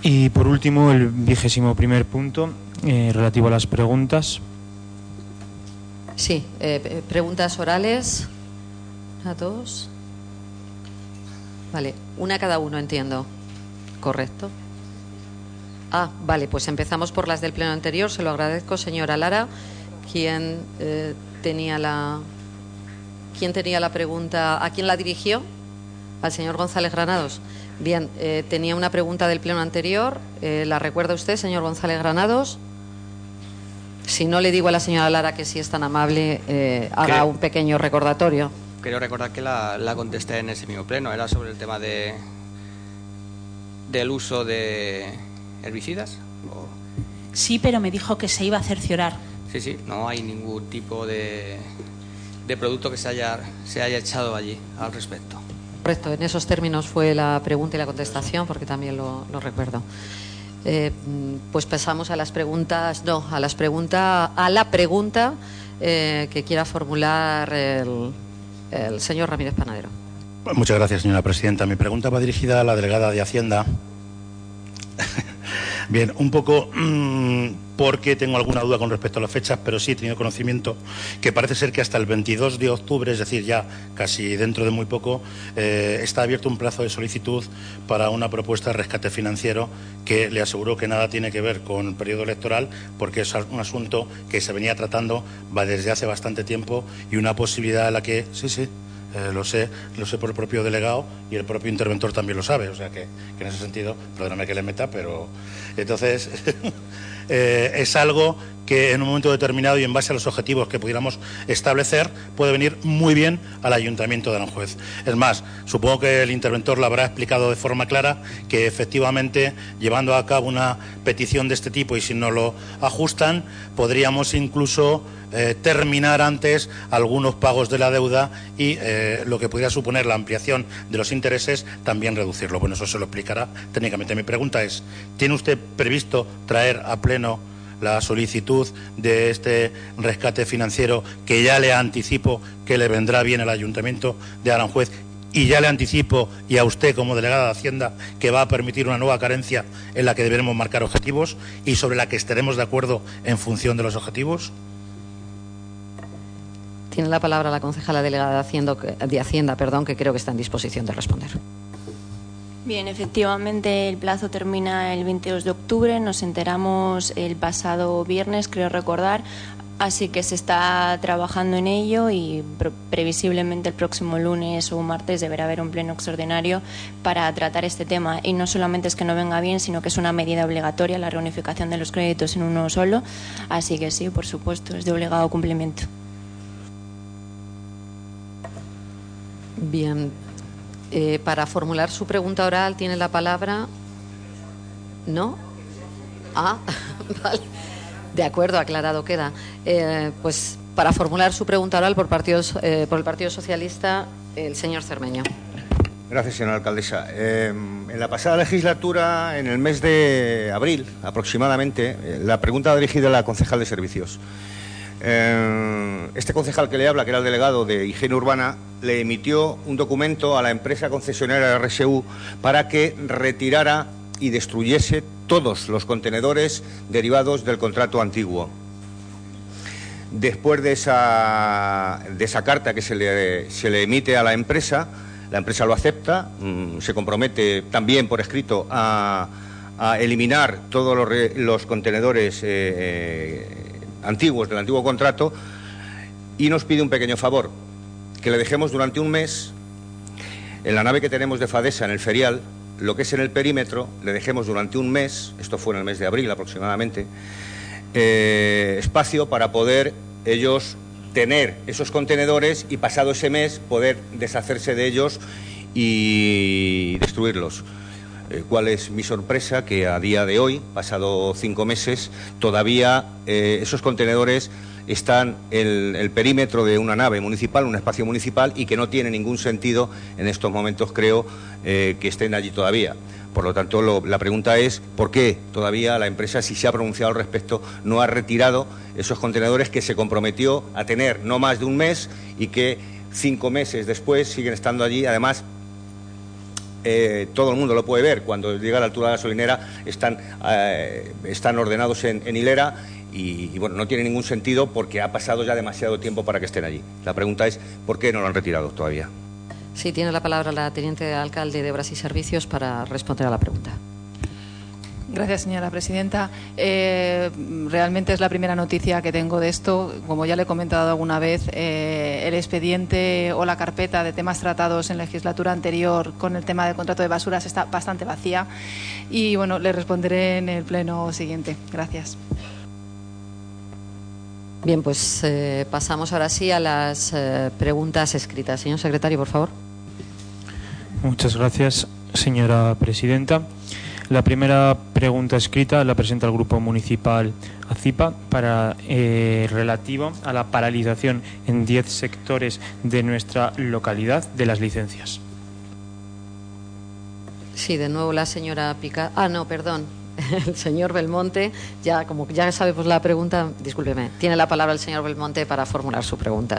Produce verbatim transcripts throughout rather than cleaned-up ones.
Y por último, el vigésimo primer punto, eh, relativo a las preguntas. Sí, eh, preguntas orales. Una, dos. Vale, una cada uno, entiendo. Correcto. Ah, vale, pues empezamos por las del pleno anterior. Se lo agradezco, señora Lara. ¿Quién eh, tenía la, ¿quién tenía la pregunta? ¿A quién la dirigió? Al señor González Granados. Bien, eh, tenía una pregunta del pleno anterior. Eh, ¿La recuerda usted, señor González Granados? Si no, le digo a la señora Lara que si es tan amable, eh, haga Creo, un pequeño recordatorio. Quiero recordar que la, la contesté en ese mismo pleno. Era sobre el tema de del uso de herbicidas. ¿O? Sí, pero me dijo que se iba a cerciorar. Sí, sí, no hay ningún tipo de, de producto que se haya, se haya echado allí al respecto. Correcto, en esos términos fue la pregunta y la contestación, porque también lo, lo recuerdo. Eh, pues pasamos a las preguntas, no, a las preguntas, a la pregunta eh, que quiera formular el, el señor Ramírez Panadero. Muchas gracias, señora presidenta. Mi pregunta va dirigida a la delegada de Hacienda. Bien, un poco mmm, porque tengo alguna duda con respecto a las fechas, pero sí he tenido conocimiento que parece ser que hasta el veintidós de octubre, es decir, ya casi dentro de muy poco, eh, está abierto un plazo de solicitud para una propuesta de rescate financiero que le aseguro que nada tiene que ver con el periodo electoral, porque es un asunto que se venía tratando va desde hace bastante tiempo y una posibilidad en la que, sí, sí, Eh, lo sé, lo sé por el propio delegado y el propio interventor también lo sabe, o sea que, que en ese sentido, perdóname que le meta, pero entonces eh, es algo que en un momento determinado y en base a los objetivos que pudiéramos establecer puede venir muy bien al Ayuntamiento de Aranjuez. Es más, supongo que el interventor lo habrá explicado de forma clara que efectivamente llevando a cabo una petición de este tipo y si no lo ajustan podríamos incluso eh, terminar antes algunos pagos de la deuda y eh, lo que pudiera suponer la ampliación de los intereses también reducirlo. Bueno, eso se lo explicará técnicamente. Mi pregunta es, ¿tiene usted previsto traer a pleno la solicitud de este rescate financiero que ya le anticipo que le vendrá bien al Ayuntamiento de Aranjuez y ya le anticipo y a usted como delegada de Hacienda que va a permitir una nueva carencia en la que deberemos marcar objetivos y sobre la que estaremos de acuerdo en función de los objetivos? Tiene la palabra la concejala delegada de Hacienda, de Hacienda perdón, que creo que está en disposición de responder. Bien, efectivamente el plazo termina el veintidós de octubre, nos enteramos el pasado viernes, creo recordar, así que se está trabajando en ello y pre previsiblemente el próximo lunes o martes deberá haber un pleno extraordinario para tratar este tema. Y no solamente es que no venga bien, sino que es una medida obligatoria la reunificación de los créditos en uno solo, así que sí, por supuesto, es de obligado cumplimiento. Bien. Eh, para formular su pregunta oral tiene la palabra. ¿No? Ah, vale. De acuerdo, aclarado queda. Eh, pues para formular su pregunta oral por, partidos, eh, por el Partido Socialista, el señor Cermeño. Gracias, señora alcaldesa. Eh, en la pasada legislatura, en el mes de abril aproximadamente, eh, la pregunta va dirigida a la concejal de servicios. Eh, este concejal que le habla, que era el delegado de higiene urbana, le emitió un documento a la empresa concesionaria R S U para que retirara y destruyese todos los contenedores derivados del contrato antiguo. Después de esa, de esa carta que se le, se le emite a la empresa, la empresa lo acepta, mmm, se compromete también por escrito a, a eliminar todos los, re, los contenedores eh, eh, antiguos del antiguo contrato y nos pide un pequeño favor, que le dejemos durante un mes en la nave que tenemos de Fadesa en el ferial, lo que es en el perímetro, le dejemos durante un mes, esto fue en el mes de abril aproximadamente, eh, espacio para poder ellos tener esos contenedores y pasado ese mes poder deshacerse de ellos y destruirlos. Eh, ¿Cuál es mi sorpresa? Que a día de hoy, pasado cinco meses, todavía eh, esos contenedores están en el, el perímetro de una nave municipal, un espacio municipal, y que no tiene ningún sentido en estos momentos, creo, eh, que estén allí todavía. Por lo tanto, lo, la pregunta es ¿por qué todavía la empresa, si se ha pronunciado al respecto, no ha retirado esos contenedores que se comprometió a tener no más de un mes y que cinco meses después siguen estando allí, además eh, todo el mundo lo puede ver. Cuando llega a la altura de la gasolinera están, eh, están ordenados en, en hilera y, y, bueno, no tiene ningún sentido porque ha pasado ya demasiado tiempo para que estén allí. La pregunta es, ¿por qué no lo han retirado todavía? Sí, tiene la palabra la teniente de alcalde de Obras y Servicios para responder a la pregunta. Gracias, señora presidenta. Eh, realmente es la primera noticia que tengo de esto. Como ya le he comentado alguna vez, eh, el expediente o la carpeta de temas tratados en legislatura anterior con el tema del contrato de basuras está bastante vacía. Y, bueno, le responderé en el pleno siguiente. Gracias. Bien, pues eh, pasamos ahora sí a las eh, preguntas escritas. Señor secretario, por favor. Muchas gracias, señora presidenta. La primera pregunta escrita la presenta el Grupo Municipal ACIPA para eh, relativo a la paralización en diez sectores de nuestra localidad de las licencias. Sí, de nuevo la señora Pica. Ah, no, perdón. El señor Belmonte, ya como ya sabemos la pregunta, discúlpeme, tiene la palabra el señor Belmonte para formular su pregunta.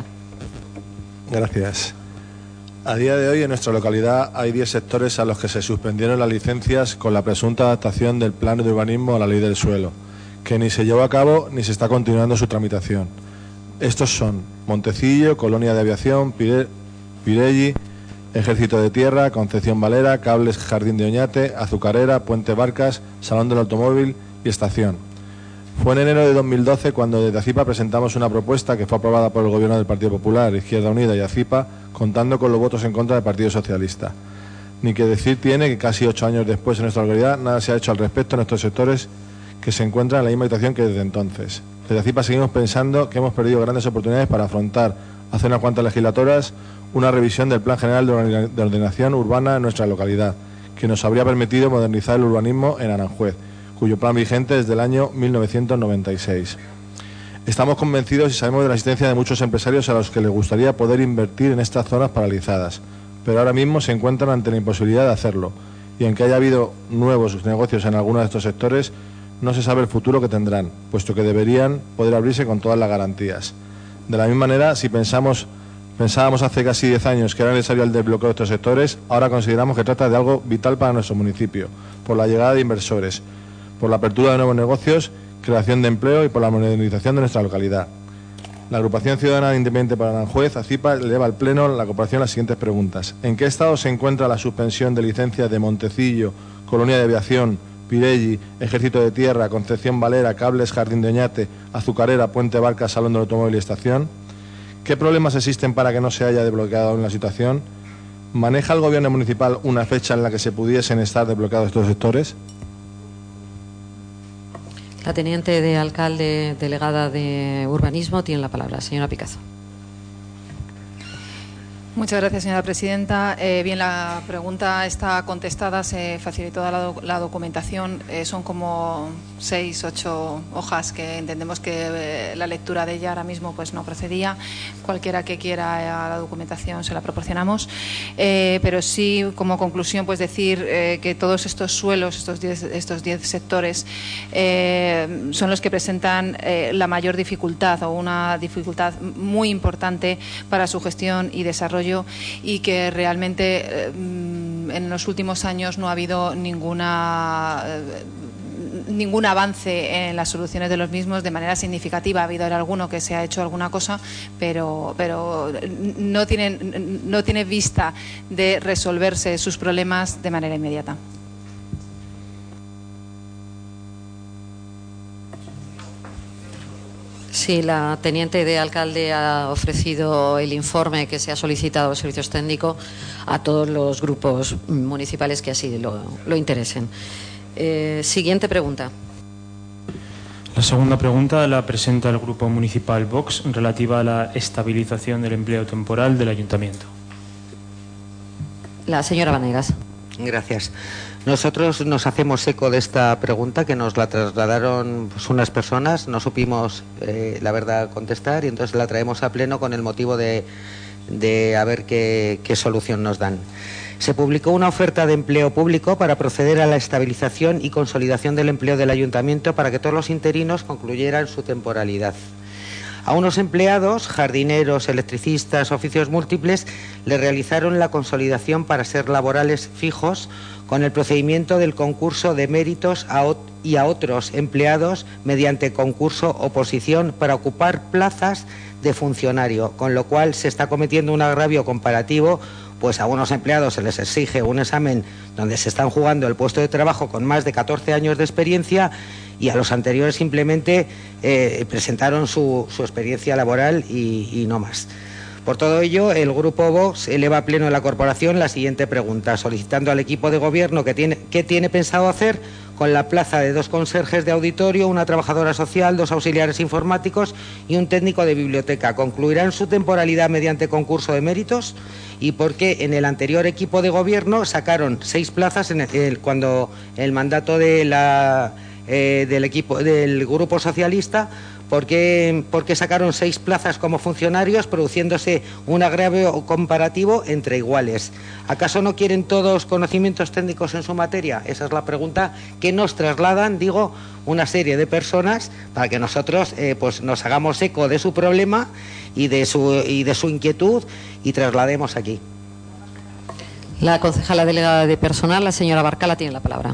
Gracias. A día de hoy en nuestra localidad hay diez sectores a los que se suspendieron las licencias con la presunta adaptación del plan de urbanismo a la ley del suelo, que ni se llevó a cabo ni se está continuando su tramitación. Estos son Montecillo, Colonia de Aviación, Pire, Pirelli, Ejército de Tierra, Concepción Valera, Cables, Jardín de Oñate, Azucarera, Puente Barcas, Salón del Automóvil y Estación. Fue en enero de dos mil doce cuando desde ACIPA presentamos una propuesta que fue aprobada por el Gobierno del Partido Popular, Izquierda Unida y ACIPA, contando con los votos en contra del Partido Socialista. Ni que decir tiene que casi ocho años después en nuestra localidad nada se ha hecho al respecto en estos sectores que se encuentran en la misma situación que desde entonces. Desde ACIPA seguimos pensando que hemos perdido grandes oportunidades para afrontar, hace unas cuantas legislaturas, una revisión del Plan General de Ordenación Urbana en nuestra localidad, que nos habría permitido modernizar el urbanismo en Aranjuez, cuyo plan vigente es del año mil novecientos noventa y seis. Estamos convencidos y sabemos de la existencia de muchos empresarios a los que les gustaría poder invertir en estas zonas paralizadas, pero ahora mismo se encuentran ante la imposibilidad de hacerlo, y aunque haya habido nuevos negocios en algunos de estos sectores, no se sabe el futuro que tendrán, puesto que deberían poder abrirse con todas las garantías. De la misma manera, si pensamos, pensábamos hace casi diez años que era necesario el desbloqueo de estos sectores, ahora consideramos que trata de algo vital para nuestro municipio, por la llegada de inversores, por la apertura de nuevos negocios, creación de empleo y por la modernización de nuestra localidad. La Agrupación Ciudadana Independiente para Aranjuez, ACIPA, eleva al Pleno a la corporación las siguientes preguntas. ¿En qué estado se encuentra la suspensión de licencias de Montecillo, Colonia de Aviación, Pirelli, Ejército de Tierra, Concepción Valera, Cables, Jardín de Oñate, Azucarera, Puente Barcas, Salón del Automóvil y Estación? ¿Qué problemas existen para que no se haya desbloqueado aún la situación? ¿Maneja el Gobierno municipal una fecha en la que se pudiesen estar desbloqueados estos sectores? La teniente de alcalde delegada de Urbanismo tiene la palabra. Señora Picazo. Muchas gracias, señora presidenta. Eh, bien, la pregunta está contestada, se facilitó la, do la documentación. Eh, son como seis, ocho hojas que entendemos que eh, la lectura de ella ahora mismo pues no procedía. Cualquiera que quiera eh, la documentación se la proporcionamos. Eh, pero sí, como conclusión, pues decir eh, que todos estos suelos, estos diez, estos diez sectores, eh, son los que presentan eh, la mayor dificultad o una dificultad muy importante para su gestión y desarrollo, y que realmente eh, en los últimos años no ha habido ninguna eh, ningún avance en las soluciones de los mismos de manera significativa. Ha habido alguno que se ha hecho alguna cosa, pero pero no tienen no tiene vista de resolverse sus problemas de manera inmediata. Sí, la teniente de alcalde ha ofrecido el informe que se ha solicitado a los servicios técnicos a todos los grupos municipales que así lo, lo interesen. Eh, siguiente pregunta. La segunda pregunta la presenta el Grupo Municipal Vox, relativa a la estabilización del empleo temporal del Ayuntamiento. La señora Vanegas. Gracias. Nosotros nos hacemos eco de esta pregunta que nos la trasladaron pues, unas personas, no supimos eh, la verdad contestar y entonces la traemos a pleno con el motivo de, de a ver qué, qué solución nos dan. Se publicó una oferta de empleo público para proceder a la estabilización y consolidación del empleo del Ayuntamiento para que todos los interinos concluyeran su temporalidad. A unos empleados, jardineros, electricistas, oficios múltiples, le realizaron la consolidación para ser laborales fijos con el procedimiento del concurso de méritos a y a otros empleados mediante concurso oposición para ocupar plazas de funcionario, con lo cual se está cometiendo un agravio comparativo, pues a unos empleados se les exige un examen donde se están jugando el puesto de trabajo con más de catorce años de experiencia y a los anteriores simplemente eh, presentaron su, su experiencia laboral y, y no más. Por todo ello, el Grupo Vox eleva a pleno de la corporación la siguiente pregunta, solicitando al equipo de gobierno que tiene, qué tiene pensado hacer con la plaza de dos conserjes de auditorio, una trabajadora social, dos auxiliares informáticos y un técnico de biblioteca. ¿Concluirán su temporalidad mediante concurso de méritos? ¿Y por qué en el anterior equipo de gobierno sacaron seis plazas en el, cuando el mandato de la, eh, del equipo del Grupo Socialista? ¿Por qué, ¿Por qué sacaron seis plazas como funcionarios, produciéndose un agravio comparativo entre iguales? ¿Acaso no quieren todos conocimientos técnicos en su materia? Esa es la pregunta que nos trasladan, digo, una serie de personas para que nosotros eh, pues nos hagamos eco de su problema y de su, y de su inquietud y traslademos aquí. La concejala delegada de personal, la señora Barcala, tiene la palabra.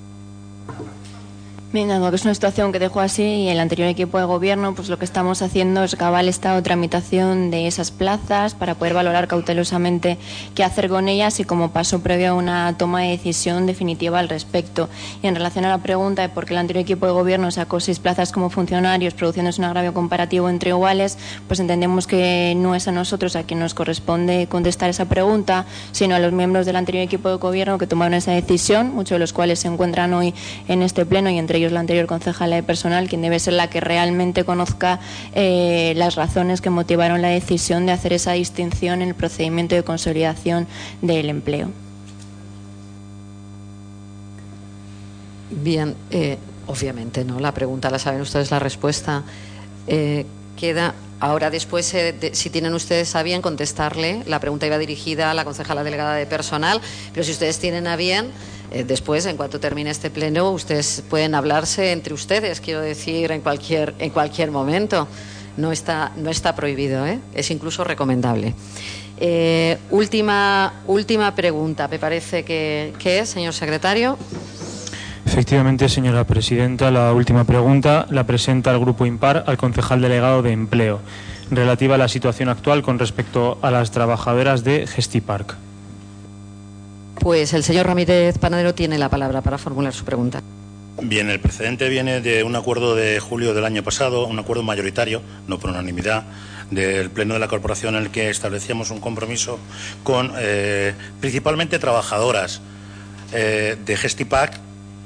Bien, dado que es una situación que dejó así y el anterior equipo de gobierno, pues lo que estamos haciendo es acabar el estado de tramitación de esas plazas para poder valorar cautelosamente qué hacer con ellas y como paso previo a una toma de decisión definitiva al respecto. Y en relación a la pregunta de por qué el anterior equipo de gobierno sacó seis plazas como funcionarios, produciéndose un agravio comparativo entre iguales, pues entendemos que no es a nosotros a quien nos corresponde contestar esa pregunta, sino a los miembros del anterior equipo de gobierno que tomaron esa decisión, muchos de los cuales se encuentran hoy en este pleno y entre ellos la anterior concejala de personal, quien debe ser la que realmente conozca eh, las razones que motivaron la decisión de hacer esa distinción en el procedimiento de consolidación del empleo. Bien, eh, obviamente, ¿no? La pregunta la saben ustedes, la respuesta. Eh, queda ahora después, eh, de, si tienen ustedes a bien contestarle, la pregunta iba dirigida a la concejala delegada de personal, pero si ustedes tienen a bien, eh, después, en cuanto termine este pleno, ustedes pueden hablarse entre ustedes, quiero decir, en cualquier, en cualquier momento. No está, no está prohibido, ¿eh? Es incluso recomendable. Eh, última, última pregunta, me parece que, que es, señor secretario. Efectivamente, señora presidenta, la última pregunta la presenta el Grupo Impar al concejal delegado de Empleo, relativa a la situación actual con respecto a las trabajadoras de Gestipark. Pues el señor Ramírez Panadero tiene la palabra para formular su pregunta. Bien, el precedente viene de un acuerdo de julio del año pasado, un acuerdo mayoritario, no por unanimidad, del Pleno de la Corporación en el que establecíamos un compromiso con eh, principalmente trabajadoras eh, de Gestipark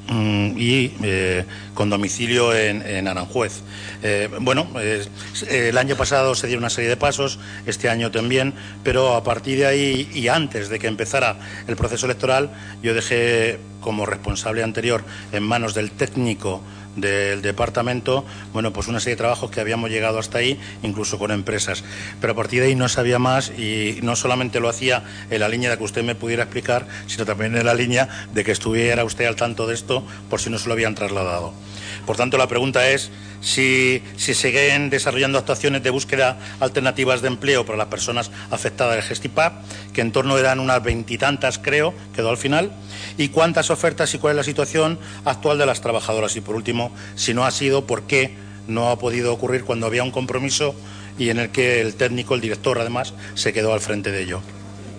y eh, con domicilio en, en Aranjuez. Eh, bueno, eh, el año pasado se dieron una serie de pasos, este año también, pero a partir de ahí y antes de que empezara el proceso electoral, yo dejé como responsable anterior en manos del técnico del departamento, bueno, pues una serie de trabajos que habíamos llegado hasta ahí, incluso con empresas. Pero a partir de ahí no sabía más y no solamente lo hacía en la línea de que usted me pudiera explicar, sino también en la línea de que estuviera usted al tanto de esto por si no se lo habían trasladado. Por tanto, la pregunta es si, si siguen desarrollando actuaciones de búsqueda alternativas de empleo para las personas afectadas del Gestipark, que en torno eran unas veintitantas, creo, quedó al final, y cuántas ofertas y cuál es la situación actual de las trabajadoras. Y por último, si no ha sido, ¿por qué no ha podido ocurrir cuando había un compromiso y en el que el técnico, el director, además, se quedó al frente de ello?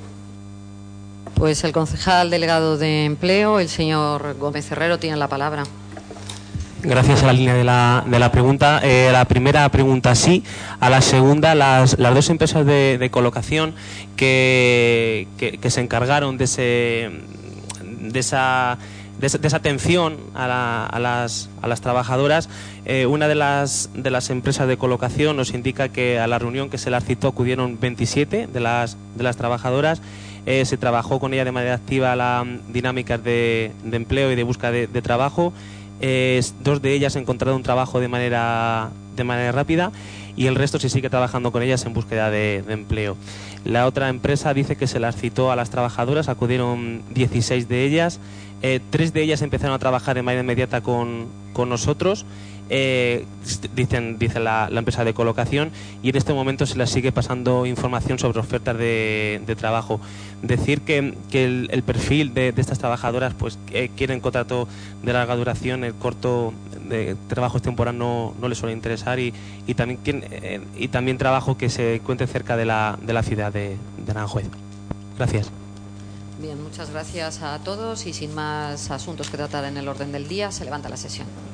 Pues el concejal delegado de Empleo, el señor Gómez Herrero, tiene la palabra. Gracias a la línea de la, de la pregunta. Eh, la primera pregunta sí, a la segunda, las, las dos empresas de, de colocación que, que, que se encargaron de, ese, de, esa, de, esa, de esa atención a, la, a, las, a las trabajadoras, eh, una de las, de las empresas de colocación nos indica que a la reunión que se las citó acudieron veintisiete de las, de las trabajadoras. Eh, se trabajó con ella de manera activa las dinámicas de, de empleo y de búsqueda de, de trabajo. Eh, dos de ellas encontraron un trabajo de manera, de manera rápida y el resto se sigue trabajando con ellas en búsqueda de, de empleo. La otra empresa dice que se las citó a las trabajadoras, acudieron dieciséis de ellas, eh, tres de ellas empezaron a trabajar de manera inmediata con, con nosotros eh, dicen, dice la, la empresa de colocación, y en este momento se les sigue pasando información sobre ofertas de, de trabajo. Decir que, que el, el perfil de, de estas trabajadoras pues eh, quieren contrato de larga duración, el corto de trabajo temporal no, no les suele interesar, y, y, también, eh, y también trabajo que se encuentre cerca de la, de la ciudad de, de Aranjuez. Gracias. Bien, muchas gracias a todos, y sin más asuntos que tratar en el orden del día, se levanta la sesión.